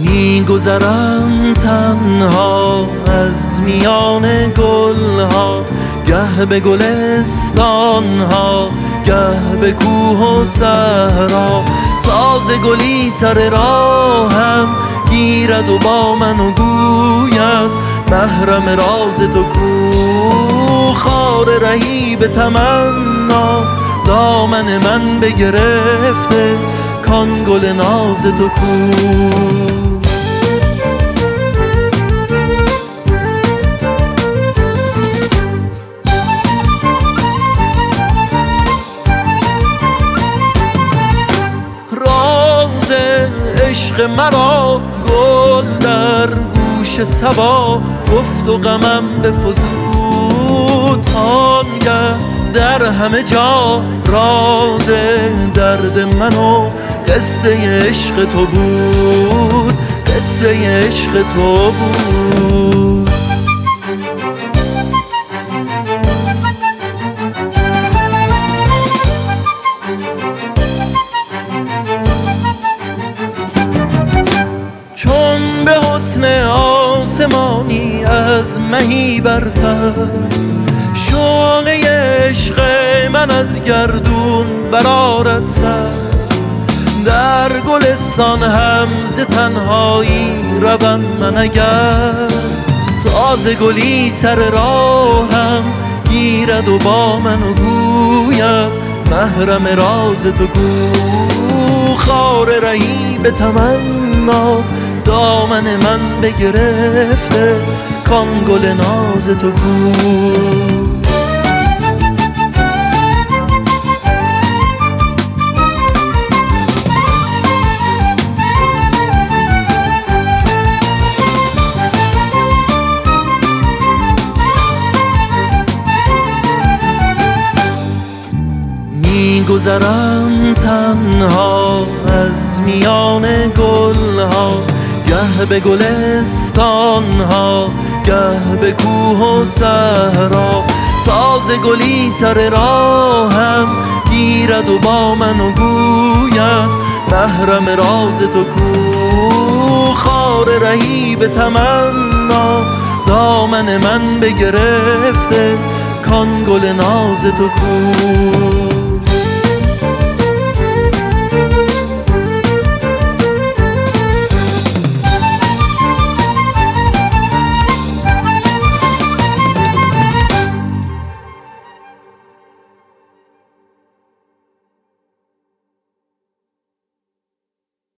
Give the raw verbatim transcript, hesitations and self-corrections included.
میگذرم تنها از میان گلها، گه به گلستانها گه به کوه و صحرا. تازه گلی سر راهم گیرد و با من و گوید محرم راز تو کو. خار رهی به تمنا دامن من بگرفته، کان گل ناز تو کو. راز عشق مرا گل در گوش صبا گفت و غمم بفزود. آنگه در همه جا راز درد من و قصه عشق تو بود، قصه عشق تو بود. چون به حسن آسمانی از مهی برتر، شعله عشق من از گردون برآرد سر. در گلستان هم ز تنهایی روم من اگر، تازه گلی سر راهم گیرد و با من و گوید محرم راز تو کو. خار رهی به تمنا دامن من بگرفته، کان گل ناز تو کو. میگذرم تنها از میان گلها، گه به گلستانها گه به کوه و صحرا. تازه گلی سر راهم گیرد و با من و گوید محرم راز تو کو. خار رهی به تمنا دامن من بگرفته، کان گل ناز تو کو.